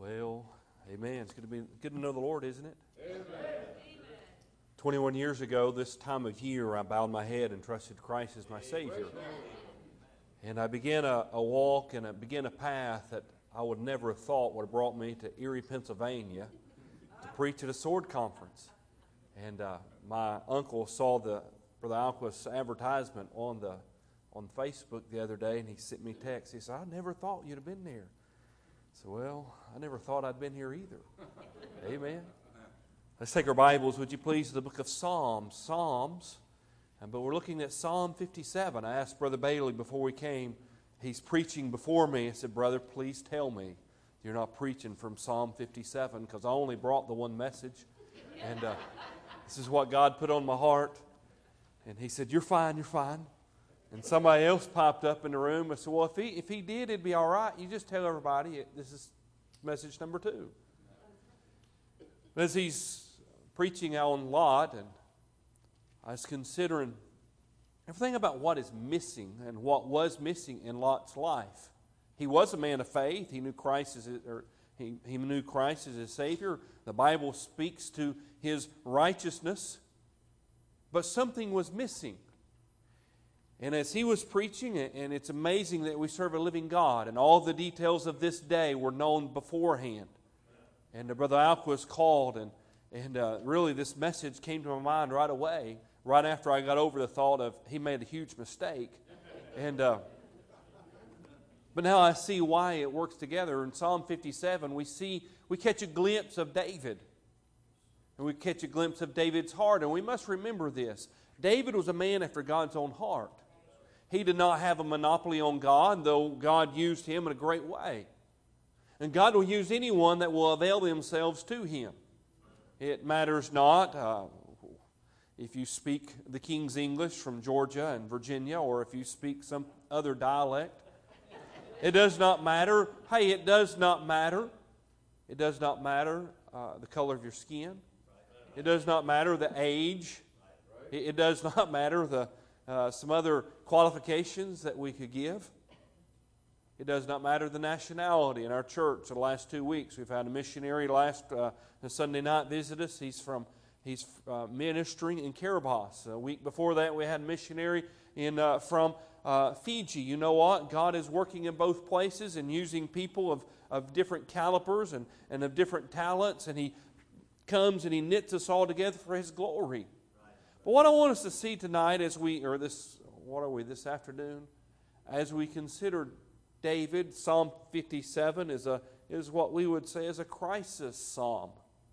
Well, amen. It's good to know the Lord, isn't it? Amen. 21 years ago, this time of year, I bowed my head and trusted Christ as my Savior. And I began a walk and I began a path that I would never have thought would have brought me to Erie, Pennsylvania to preach at a sword conference. And my uncle saw the Brother Alquist's advertisement on Facebook the other day, and he sent me a text. He said, "I never thought you'd have been there." So, well, I never thought I'd been here either. Amen. Let's take our Bibles, would you please, to the book of Psalms. But we're looking at Psalm 57. I asked Brother Bailey before we came, he's preaching before me. I said, "Brother, please tell me you're not preaching from Psalm 57, because I only brought the one message. And this is what God put on my heart." And he said, "You're fine, you're fine." And somebody else popped up in the room. I said, "Well, if he did, it'd be all right. You just tell everybody this is message number 2. As he's preaching on Lot, and I was considering everything about what is missing and what was missing in Lot's life. He was a man of faith. He knew Christ he knew Christ as his Savior. The Bible speaks to his righteousness, but something was missing. And as he was preaching, and it's amazing that we serve a living God, and all the details of this day were known beforehand. And Brother Alquist called, and really this message came to my mind right away, right after I got over the thought of he made a huge mistake. But now I see why it works together. In Psalm 57, we catch a glimpse of David. And we catch a glimpse of David's heart. And we must remember this. David was a man after God's own heart. He did not have a monopoly on God, though God used him in a great way. And God will use anyone that will avail themselves to Him. It matters not if you speak the King's English from Georgia and Virginia, or if you speak some other dialect. It does not matter. Hey, it does not matter. It does not matter the color of your skin. It does not matter the age. It does not matter some other qualifications that we could give. It does not matter the nationality. In our church, the last 2 weeks, we've had a missionary last Sunday night visit us. He's ministering in Kiribati. A week before that, we had a missionary from Fiji. You know what? God is working in both places and using people of different calibers and of different talents, and He comes and He knits us all together for His glory. But what I want us to see tonight this afternoon, as we consider David, Psalm 57 is what we would say is a crisis psalm.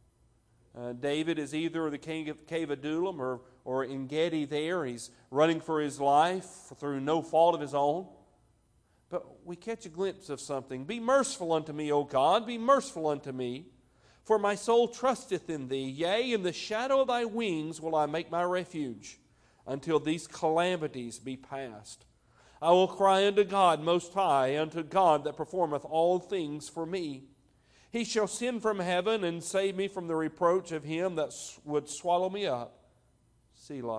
David is either the king of Cave Adullam or En Gedi there. He's running for his life through no fault of his own. But we catch a glimpse of something. "Be merciful unto me, O God, be merciful unto me. For my soul trusteth in Thee. Yea, in the shadow of Thy wings will I make my refuge, until these calamities be past. I will cry unto God most high, unto God that performeth all things for me. He shall send from heaven and save me from the reproach of him that would swallow me up." Selah.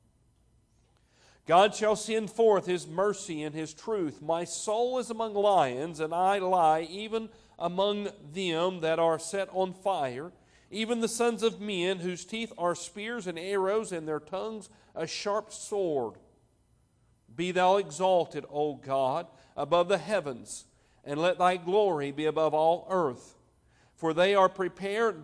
"God shall send forth His mercy and His truth. My soul is among lions, and I lie even among them that are set on fire, even the sons of men, whose teeth are spears and arrows, and their tongues a sharp sword. Be Thou exalted, O God, above the heavens, and let Thy glory be above all earth. For they have prepared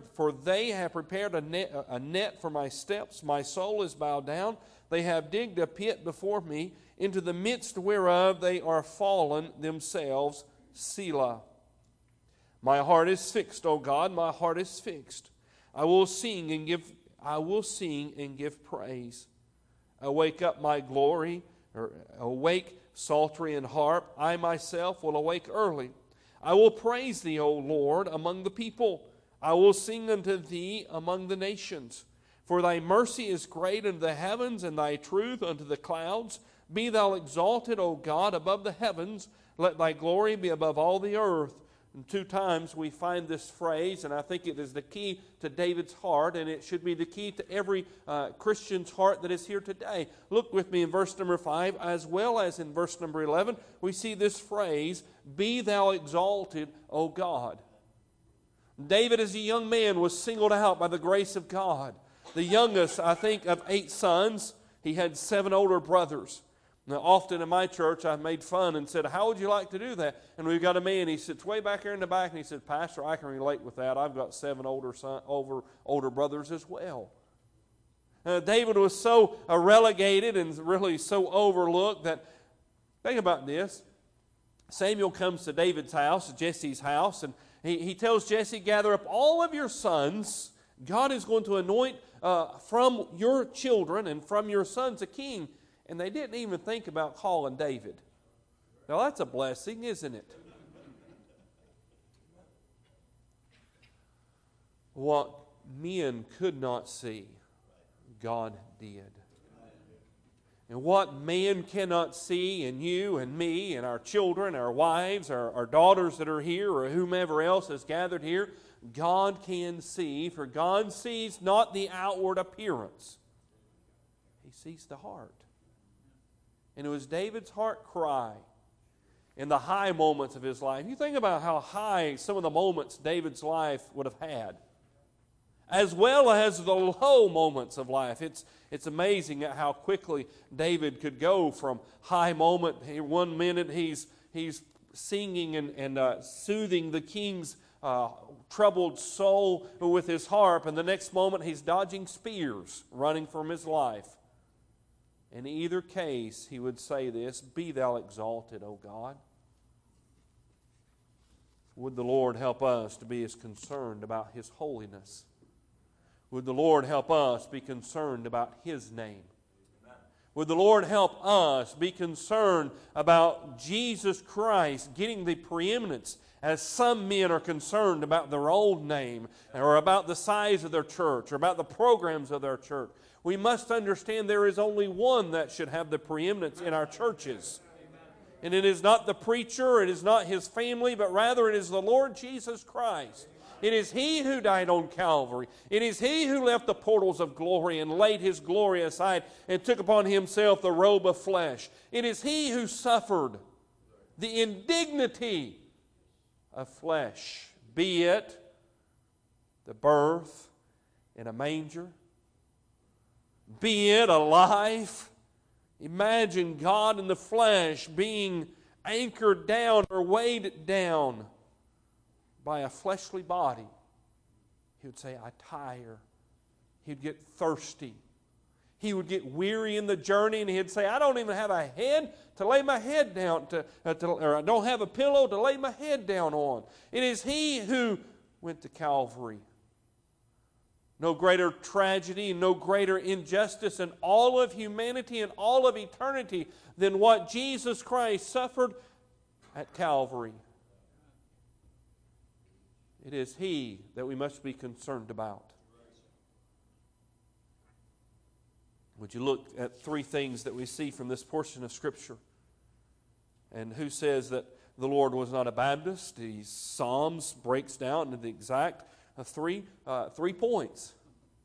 a net for my steps. My soul is bowed down. They have digged a pit before me, into the midst whereof they are fallen themselves. Selah. My heart is fixed, O God, my heart is fixed. I will sing and give praise. Awake up my glory, awake psaltery and harp. I myself will awake early. I will praise Thee, O Lord, among the people. I will sing unto Thee among the nations. For Thy mercy is great unto the heavens, and Thy truth unto the clouds. Be Thou exalted, O God, above the heavens. Let Thy glory be above all the earth. And 2 times we find this phrase, and I think it is the key to David's heart, and it should be the key to every Christian's heart that is here today. Look with me in verse number 5, as well as in verse number 11. We see this phrase, "Be Thou exalted, O God." David, as a young man, was singled out by the grace of God. The youngest, I think, of 8 sons. He had 7 older brothers. Now, often in my church, I've made fun and said, how would you like to do that? And we've got a man, he sits way back here in the back, and he said, Pastor, I can relate with that. I've got 7 older brothers as well. David was so relegated and really so overlooked that, think about this. Samuel comes to David's house, Jesse's house, and he tells Jesse, gather up all of your sons. God is going to anoint from your children and from your sons a king. And they didn't even think about calling David. Now that's a blessing, isn't it? What men could not see, God did. And what man cannot see in you and me and our children, our wives, our daughters that are here, or whomever else is gathered here, God can see, for God sees not the outward appearance. He sees the heart. And it was David's heart cry in the high moments of his life. You think about how high some of the moments David's life would have had, as well as the low moments of life. It's amazing at how quickly David could go from high moment. 1 minute he's singing and soothing the king's troubled soul with his harp, and the next moment he's dodging spears, running from his life. In either case, he would say this, be thou exalted, O God. Would the Lord help us to be as concerned about His holiness? Would the Lord help us be concerned about His name? Would the Lord help us be concerned about Jesus Christ getting the preeminence, as some men are concerned about their own name, or about the size of their church, or about the programs of their church? We must understand there is only one that should have the preeminence in our churches. And it is not the preacher, it is not his family, but rather it is the Lord Jesus Christ. It is He who died on Calvary. It is He who left the portals of glory and laid His glory aside and took upon Himself the robe of flesh. It is He who suffered the indignity of flesh, be it the birth in a manger, be it a life. Imagine God in the flesh being anchored down or weighed down by a fleshly body. He would say, I tire. He'd get thirsty. He would get weary in the journey, and he'd say, I don't even have a head to lay my head down, or I don't have a pillow to lay my head down on. It is He who went to Calvary. No greater tragedy, no greater injustice in all of humanity and all of eternity than what Jesus Christ suffered at Calvary. It is He that we must be concerned about. Would you look at 3 things that we see from this portion of Scripture? And who says that the Lord was not a Baptist? These Psalms breaks down into the exact 3 points.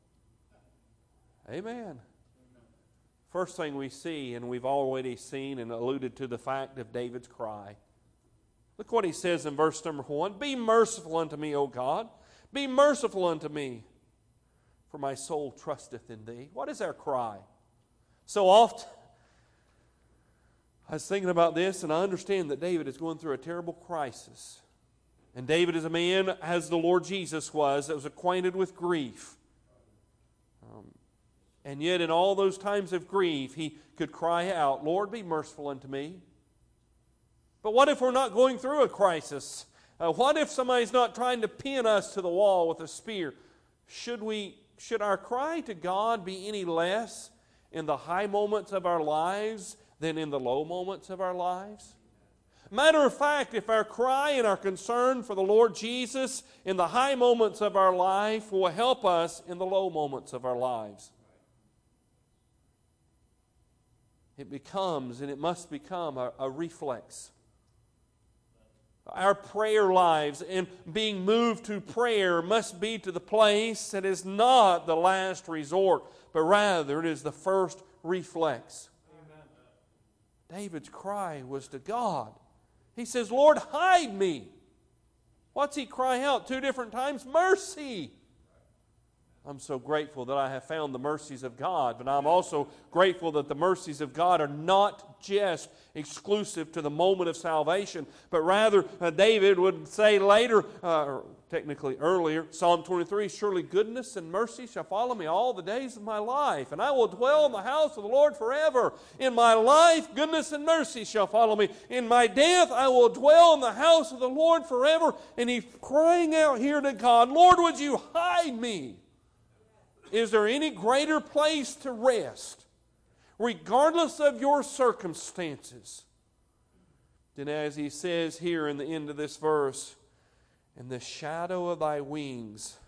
Amen. First thing we see, and we've already seen and alluded to the fact of David's cry. Look what he says in verse number 1. Be merciful unto me, O God. Be merciful unto me, for my soul trusteth in Thee. What is our cry? So often, I was thinking about this, and I understand that David is going through a terrible crisis. And David is a man, as the Lord Jesus was, that was acquainted with grief. And yet in all those times of grief, he could cry out, Lord, be merciful unto me. But what if we're not going through a crisis? What if somebody's not trying to pin us to the wall with a spear? Should our cry to God be any less in the high moments of our lives than in the low moments of our lives? Matter of fact, if our cry and our concern for the Lord Jesus in the high moments of our life will help us in the low moments of our lives, it becomes, and it must become, a reflex. Our prayer lives and being moved to prayer must be to the place that is not the last resort, but rather it is the first reflex. Amen. David's cry was to God. He says, Lord, hide me. What's he cry out 2 different times? Mercy! I'm so grateful that I have found the mercies of God, but I'm also grateful that the mercies of God are not just exclusive to the moment of salvation, but rather David would say later, or technically earlier, Psalm 23, surely goodness and mercy shall follow me all the days of my life, and I will dwell in the house of the Lord forever. In my life, goodness and mercy shall follow me. In my death, I will dwell in the house of the Lord forever. And he's crying out here to God, Lord, would you hide me? Is there any greater place to rest, regardless of your circumstances, than as he says here in the end of this verse, in the shadow of thy wings,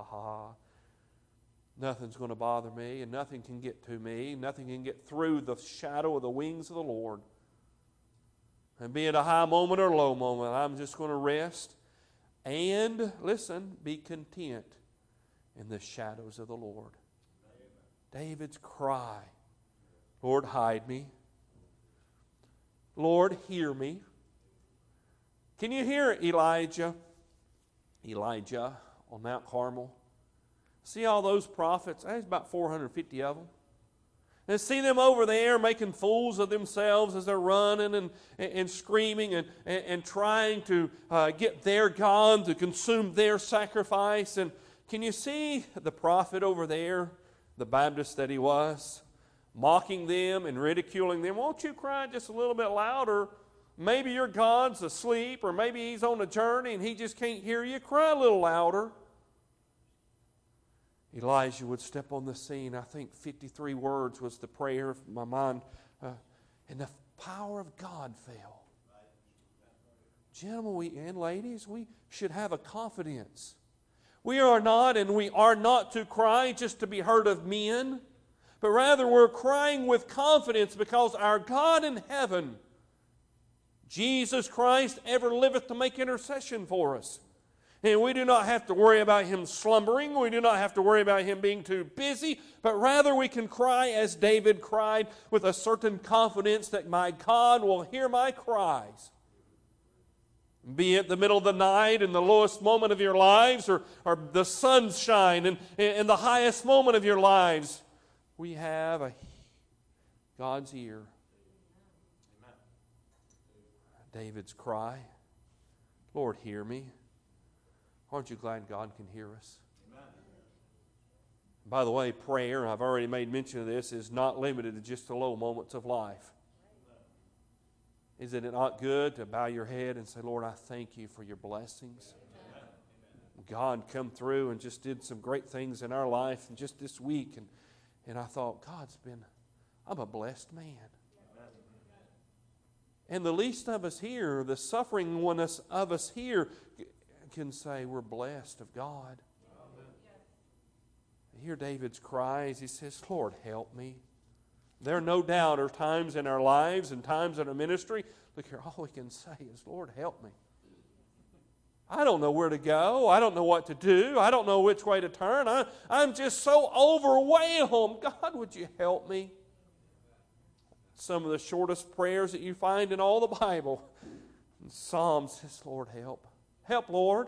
nothing's going to bother me, and nothing can get to me, nothing can get through the shadow of the wings of the Lord. And be it a high moment or low moment, I'm just going to rest and, listen, be content in the shadows of the Lord. Amen. David's cry, Lord, hide me. Lord, hear me. Can you hear Elijah on Mount Carmel? See all those prophets? There's about 450 of them. And see them over there making fools of themselves as they're running and screaming and trying to get their God to consume their sacrifice. And can you see the prophet over there, the Baptist that he was, mocking them and ridiculing them? Won't you cry just a little bit louder? Maybe your God's asleep, or maybe he's on a journey and he just can't hear you. Cry a little louder. Elijah would step on the scene. I think 53 words was the prayer of my mind. And the power of God fell. Gentlemen and ladies, we should have a confidence. We are not to cry just to be heard of men, but rather we're crying with confidence because our God in heaven, Jesus Christ, ever liveth to make intercession for us. And we do not have to worry about Him slumbering. We do not have to worry about Him being too busy, but rather we can cry as David cried with a certain confidence that my God will hear my cries. Be it the middle of the night and the lowest moment of your lives, or the sunshine and the highest moment of your lives, we have God's ear. Amen. David's cry, Lord, hear me. Aren't you glad God can hear us? Amen. By the way, prayer, I've already made mention of this, is not limited to just the low moments of life. Isn't it not good to bow your head and say, Lord, I thank you for your blessings? Amen. God come through and just did some great things in our life and just this week. And I thought, I'm a blessed man. Amen. And the least of us here, the suffering one of us here, can say we're blessed of God. Amen. Hear David's cries. He says, Lord, help me. There no doubt are times in our lives and times in our ministry, look here, all we can say is, Lord, help me. I don't know where to go. I don't know what to do. I don't know which way to turn. I'm just so overwhelmed. God, would you help me? Some of the shortest prayers that you find in all the Bible. In Psalms says, Lord, help. Help, Lord.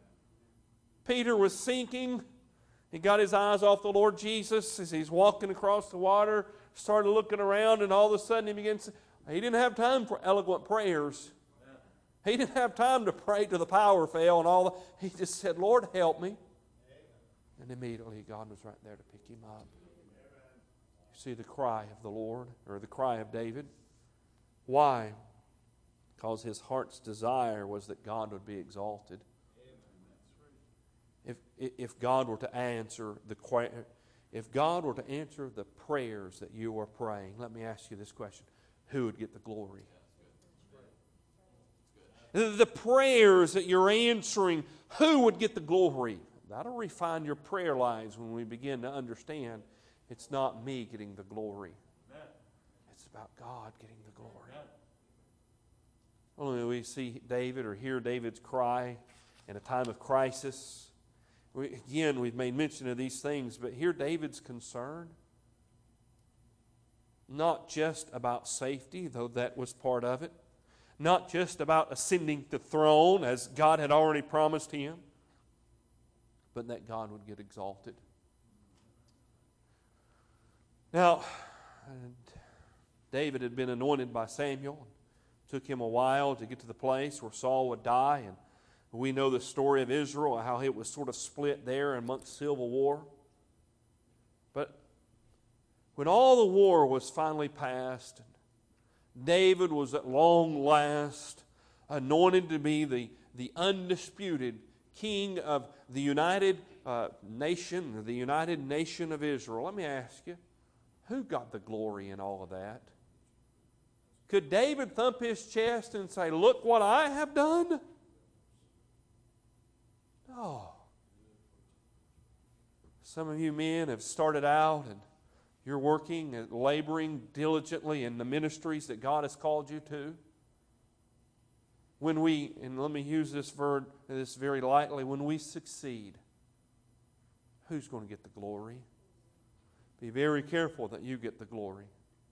Peter was sinking. He got his eyes off the Lord Jesus as he's walking across the water, started looking around, and all of a sudden he didn't have time for eloquent prayers. He didn't have time to pray till the power fell and all that. He just said, Lord, help me. And immediately God was right there to pick him up. You see the cry of the Lord, or the cry of David. Why? Because his heart's desire was that God would be exalted. If God were to answer the prayers that you are praying, let me ask you this question: who would get the glory? The prayers that you're answering, who would get the glory? That'll refine your prayer lives when we begin to understand it's not me getting the glory. It's about God getting the glory. Only we see David or hear David's cry in a time of crisis. We've made mention of these things, but here David's concern, not just about safety, though that was part of it, not just about ascending the throne as God had already promised him, but that God would get exalted. Now, David had been anointed by Samuel. It took him a while to get to the place where Saul would die, and we know the story of Israel, how it was sort of split there amongst civil war. But when all the war was finally past, David was at long last anointed to be the undisputed king of the United Nation of Israel. Let me ask you, who got the glory in all of that? Could David thump his chest and say, "Look what I have done"? No. Some of you men have started out and you're working and laboring diligently in the ministries that God has called you to. When we, and let me use this very lightly, when we succeed, who's going to get the glory? Be very careful that you get the glory.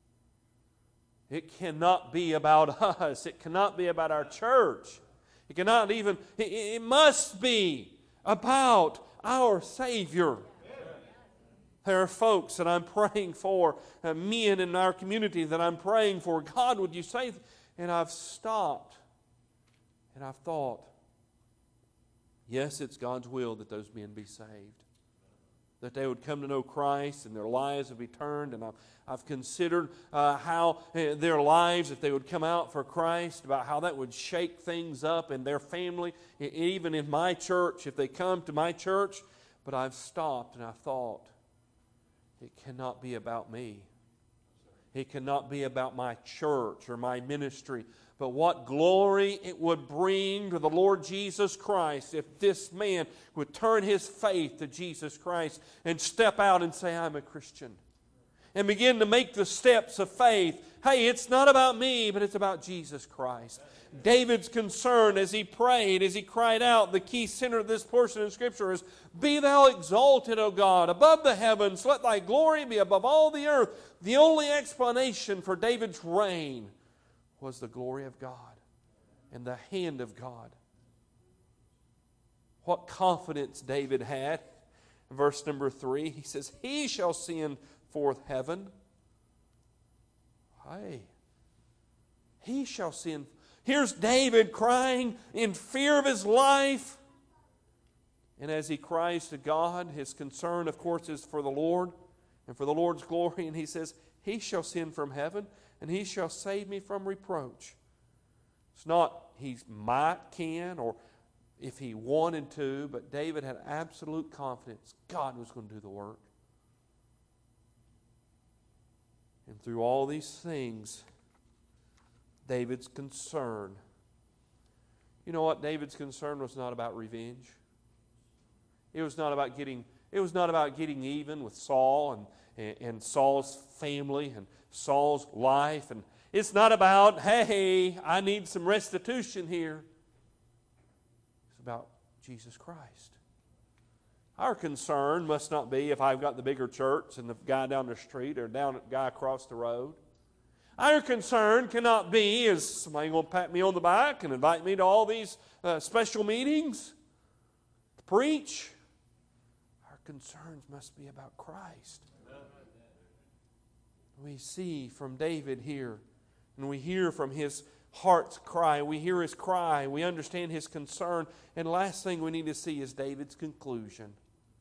It cannot be about us. It cannot be about our church. It cannot even, it must be about our Savior. There are folks that I'm praying for, men in our community that I'm praying for. God, would you save? And I've stopped and I've thought, yes, it's God's will that those men be saved, that they would come to know Christ and their lives would be turned. And I've considered how their lives, if they would come out for Christ, about how that would shake things up in their family, even in my church, if they come to my church. But I've stopped and I've thought, it cannot be about me. It cannot be about my church or my ministry. But what glory it would bring to the Lord Jesus Christ if this man would turn his faith to Jesus Christ and step out and say, "I'm a Christian." And begin to make the steps of faith. Hey, it's not about me, but it's about Jesus Christ. David's concern as he prayed, as he cried out, the key center of this portion of Scripture is, "Be thou exalted, O God, above the heavens. Let thy glory be above all the earth." The only explanation for David's reign was the glory of God and the hand of God. What confidence David had. Verse number 3, he says, "He shall send forth heaven." Hey, he shall send. Here's David crying in fear of his life. And as he cries to God, his concern, of course, is for the Lord and for the Lord's glory. And he says, "He shall send from heaven, and he shall save me from reproach." It's not he might, can, or if he wanted to, but David had absolute confidence God was going to do the work. And through all these things, David's concern. You know what? David's concern was not about revenge. It was not about getting even with Saul and Saul's family and Saul's life. And it's not about, hey, I need some restitution here. It's about Jesus Christ. Our concern must not be if I've got the bigger church and the guy down the street or the guy across the road. Our concern cannot be, is somebody going to pat me on the back and invite me to all these special meetings to preach? Our concerns must be about Christ. We see from David here, and we hear from his heart's cry. We hear his cry. We understand his concern. And last thing we need to see is David's conclusion.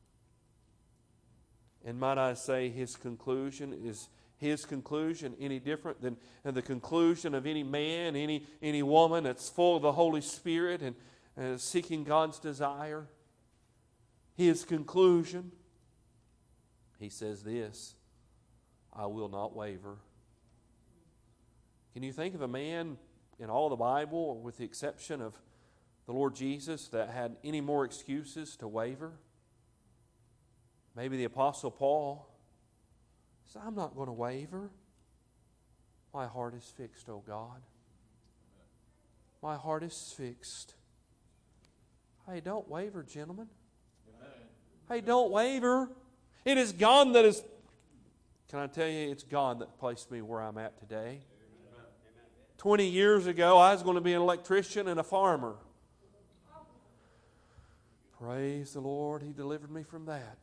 And might I say his conclusion is his conclusion any different than the conclusion of any man, any woman that's full of the Holy Spirit and seeking God's desire? His conclusion, he says this, "I will not waver." Can you think of a man in all the Bible, with the exception of the Lord Jesus, that had any more excuses to waver? Maybe the Apostle Paul said, "I'm not going to waver. My heart is fixed, O God. My heart is fixed." Hey, don't waver, gentlemen. Amen. Hey, don't waver. It is God that is, can I tell you, it's God that placed me where I'm at today. Amen. 20 years ago, I was going to be an electrician and a farmer. Praise the Lord, He delivered me from that.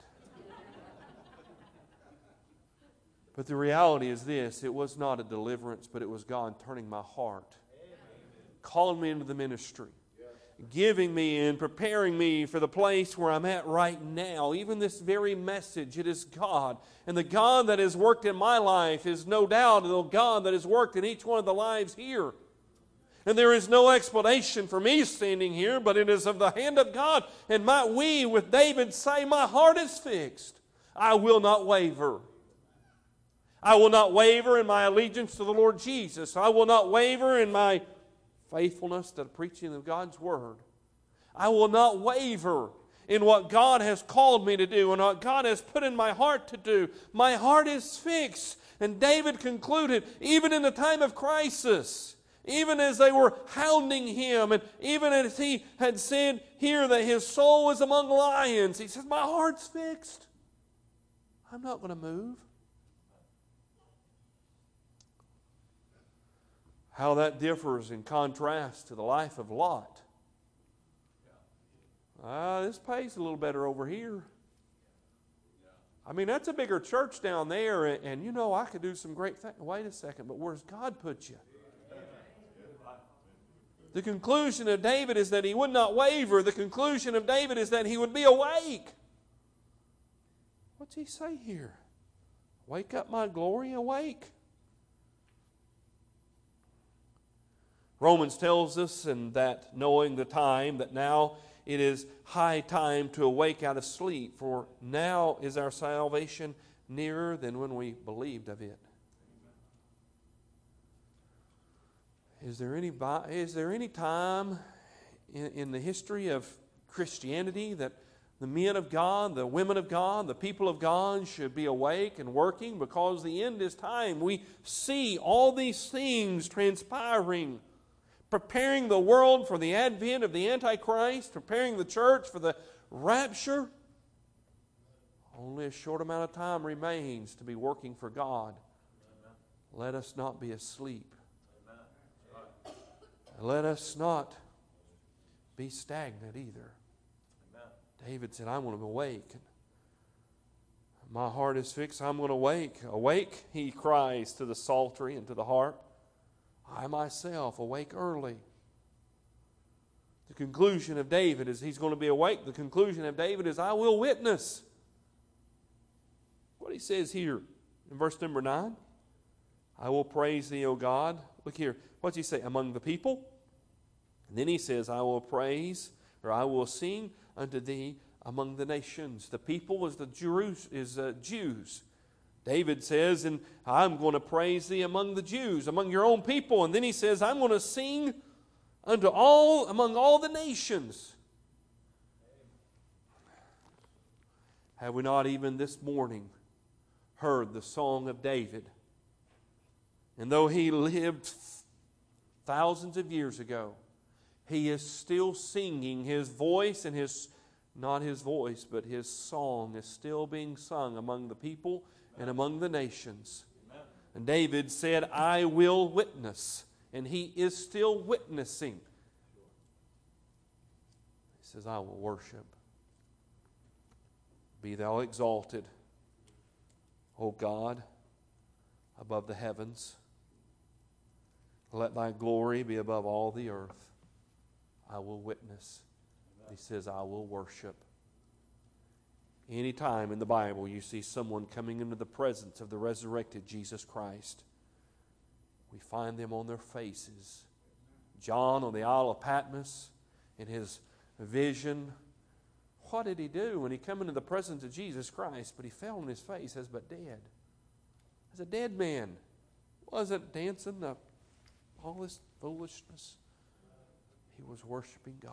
But the reality is this, it was not a deliverance, but it was God turning my heart, calling me into the ministry, giving me and preparing me for the place where I'm at right now. Even this very message, it is God. And the God that has worked in my life is no doubt the God that has worked in each one of the lives here. And there is no explanation for me standing here, but it is of the hand of God. And might we, with David, say, my heart is fixed. I will not waver. I will not waver in my allegiance to the Lord Jesus. I will not waver in my faithfulness to the preaching of God's Word. I will not waver in what God has called me to do and what God has put in my heart to do. My heart is fixed. And David concluded, even in the time of crisis, even as they were hounding him, and even as he had said here that his soul was among lions, he says, my heart's fixed. I'm not going to move. How that differs in contrast to the life of Lot. This pays a little better over here. I mean, that's a bigger church down there, and you know, I could do some great things. Wait a second, but where's God put you? The conclusion of David is that he would not waver. The conclusion of David is that he would be awake. What's he say here? Wake up, my glory, awake. Romans tells us, and that knowing the time, that now it is high time to awake out of sleep, for now is our salvation nearer than when we believed of it. Is there any time in the history of Christianity that the men of God, the women of God, the people of God should be awake and working? Because the end is time. We see all these things transpiring, preparing the world for the advent of the Antichrist, preparing the church for the rapture. Only a short amount of time remains to be working for God. Let us not be asleep. Let us not be stagnant either. David said, I want to awake. My heart is fixed. I'm going to awake. Awake, he cries to the psaltery and to the harp. I myself awake early. The conclusion of David is he's going to be awake. The conclusion of David is I will witness. What he says here in verse number 9. I will praise thee, O God. Look here. What's he say? Among the people. And then he says, I will praise, or I will sing unto thee among the nations. The people is Jews. David says, and I'm going to praise thee among the Jews, among your own people. And then he says, I'm going to sing among all the nations. Have we not even this morning heard the song of David? And though he lived thousands of years ago, he is still singing. His voice and not his voice, but his song is still being sung among the people and among the nations. Amen. And David said, I will witness. And he is still witnessing. He says, I will worship. Be thou exalted, O God, above the heavens. Let thy glory be above all the earth. I will witness. He says, I will worship. Anytime in the Bible you see someone coming into the presence of the resurrected Jesus Christ, we find them on their faces. John on the Isle of Patmos, in his vision, what did he do when he came into the presence of Jesus Christ? But he fell on his face as but dead. As a dead man. Wasn't dancing up all this foolishness. He was worshiping God.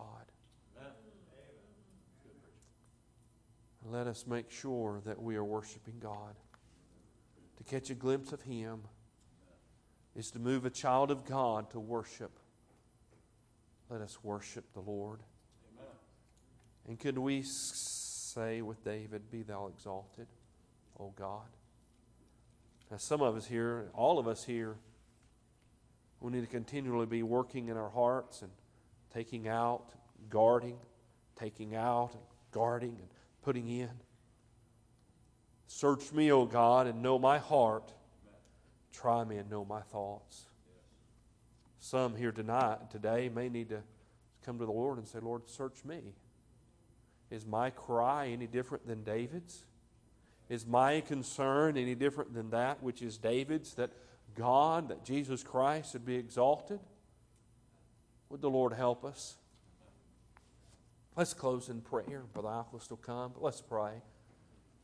And let us make sure that we are worshiping God. To catch a glimpse of Him is to move a child of God to worship. Let us worship the Lord. Amen. And could we say with David, be thou exalted, O God? Now some of us here, all of us here, We need to continually be working in our hearts and taking out, guarding, taking out, and guarding, and putting in. Search me, O God, and know my heart. Try me and know my thoughts. Some here today may need to come to the Lord and say, Lord, search me. Is my cry any different than David's? Is my concern any different than that which is David's, that God, that Jesus Christ would be exalted? Would the Lord help us? Let's close in prayer. Brother Alclist will come, but let's pray.